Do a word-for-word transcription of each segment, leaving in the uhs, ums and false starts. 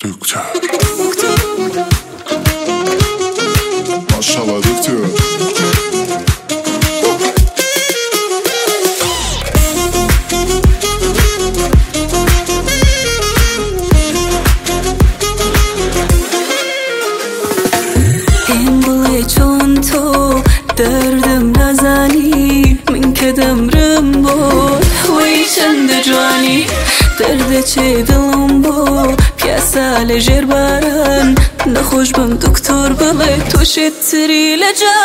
دکتر ماشاءالله دکتر این بوی چون تو دردم نزنی من کدم رم بود وی چند جوانی درد چه دلم بود پیاسه لجر بارن نخوش بم دکتر بله تو شتری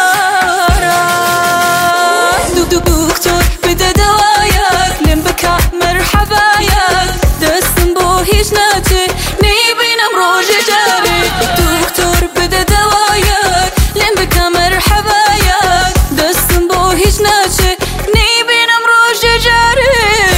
لجارن دکتر بده دوایت لم بکا مرحبایت دستم بو هیچ نته نیبینم روژ جاری دکتر بده دوایت لم بکا مرحبایت دستم بو هیچ نته نیبینم روژ جاری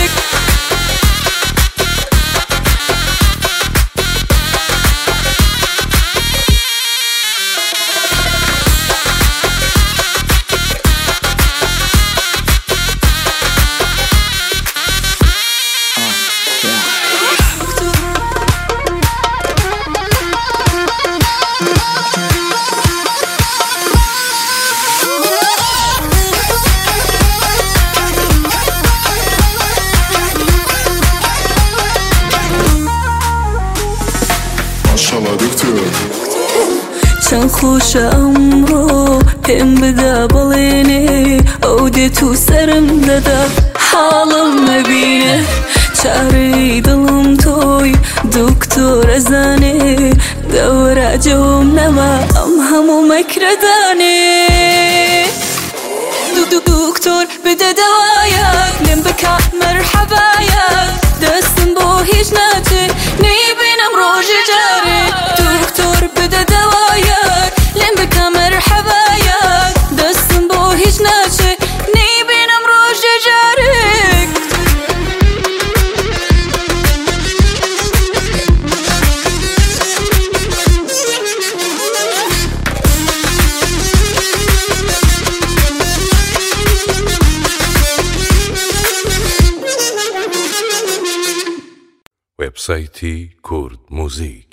چند خوش امرو پیم بده بلینه او ده تو سرم داده حالم نبینه چاره دلم توی دکتر ازانه دور جوم نما ام همو مکردانه دکتر بده دوایت لم بکا مرحبایت دستم بو هیچ نته نیبینم روژ جاره دکتر بده دوایت لم بکا مرحبایت دستم بو هیچ نته نیبینم روژ جاره وبسایتی کرد موزیک